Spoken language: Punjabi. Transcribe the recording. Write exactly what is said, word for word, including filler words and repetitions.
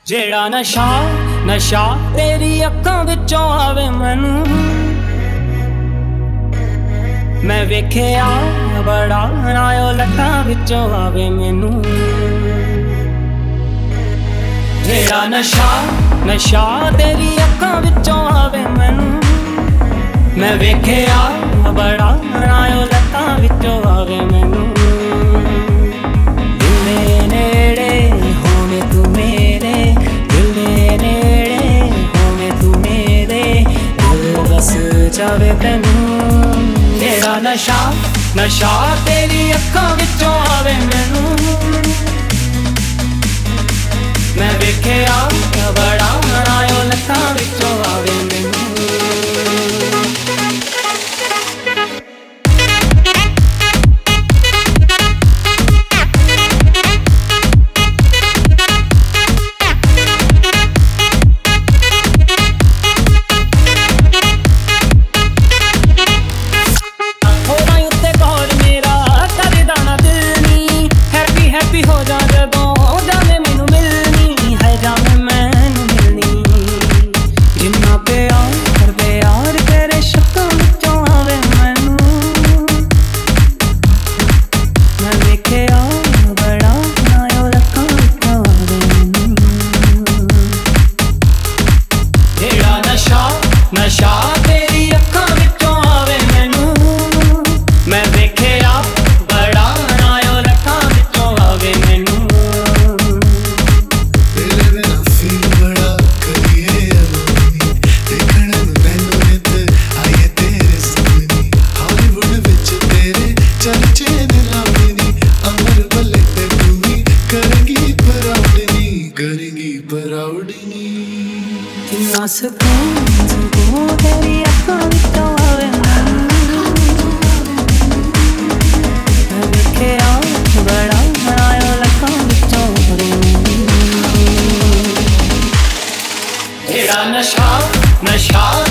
ਜਿਹੜਾ ਨਸ਼ਾ ਨਸ਼ਾ ਤੇਰੀ ਅੱਖਾਂ ਵਿੱਚੋਂ ਆਵੇ ਮੈਨੂੰ, ਮੈਂ ਵੇਖਿਆ ਬੜਾ ਨਾ ਉਹ ਲੱਤਾਂ ਵਿੱਚੋਂ ਆਵੇ ਮੈਨੂੰ। ਜਿਹੜਾ ਨਸ਼ਾ ਨਸ਼ਾ ਤੇਰੀ ਅੱਖਾਂ ਵਿੱਚੋਂ ਆਵੇ ਮੈਨੂੰ, ਮੈਂ ਵੇਖਿਆ ਬੜਾ ਨਾ ਉਹ ਲੱਤਾਂ ਵਿੱਚੋਂ ਆਵੇ ਮੈਨੂੰ। ਦਿਲ ਦੇ ਨੇੜੇ ਹੋਵੇਂ ਤੂੰ ਮੇਰੇ, ਦਿਲ ਦੇ ਨੇੜੇ ਹੋਵੇਂ ਤੂੰ ਮੇਰੇ, ਦਿਲ ਵਸ ਜਾਵੇ ਤੈਨੂੰ। ਜਿਹੜਾ ਨਸ਼ਾ ਨਸ਼ਾ ਤੇਰੀ ਅੱਖਾਂ ਵਿੱਚੋਂ ਆਵੇ ਮੈਨੂੰ, ਮੈਂ ਵੇਖਿਆ ਬੜਾ ਨਾ ਉਹ ਲੱਤਾਂ ਵਿੱਚੋਂ ਆਵੇ ਮੈਨੂੰ। ਹੋ ਜਾ ਜਦੋਂ ਜਾਵੇ ਮੈਨੂੰ ਮਿਲਣੀ ਹੈ, ਜਾਵੇ ਮੈਨੂੰ ਮਿਲਣੀ। ਜਿੰਨਾ ਪਿਆਰ ਕਰਦੇ ਯਾਰ ਤੇਰੇ ਸ਼ੱਕਾਂ ਵਿੱਚੋਂ ਆਵੇ ਮੈਨੂੰ, ਮੈਂ ਵੇਖਿਆ ਬੜਾ ਨਾ ਉਹ ਲੱਤਾਂ ਵਿੱਚੋਂ ਆਵੇ ਮੈਨੂੰ। ਜਿਹੜਾ ਨਸ਼ਾ ਨਸ਼ਾ ਤੇਰੀ ਅੱਖਾਂ ਵਿੱਚੋਂ ਆਵੇ ਮੈਨੂੰ, ਮੈਂ ਵੇਖਿਆ ਬੜਾ ਨਾ ਉਹ ਲੱਤਾਂ ਵਿੱਚੋਂ ਆਵੇ ਮੈਨੂੰ। ਕਿੰਨਾ ਸਕੂਨ ਸਕੂਨ ਤੇਰੀ ਅੱਖਾਂ ਵਿੱਚੋਂ ਆਵੇ ਮੈਨੂੰ, ਮੈਂ ਵੇਖਿਆ ਬੜਾ ਬਣਾਇਆ ਲੱਖਾਂ ਵਿੱਚੋਂ ਆਵੇ ਮੈਨੂੰ। ਜਿਹੜਾ ਨਸ਼ਾ ਨਸ਼ਾ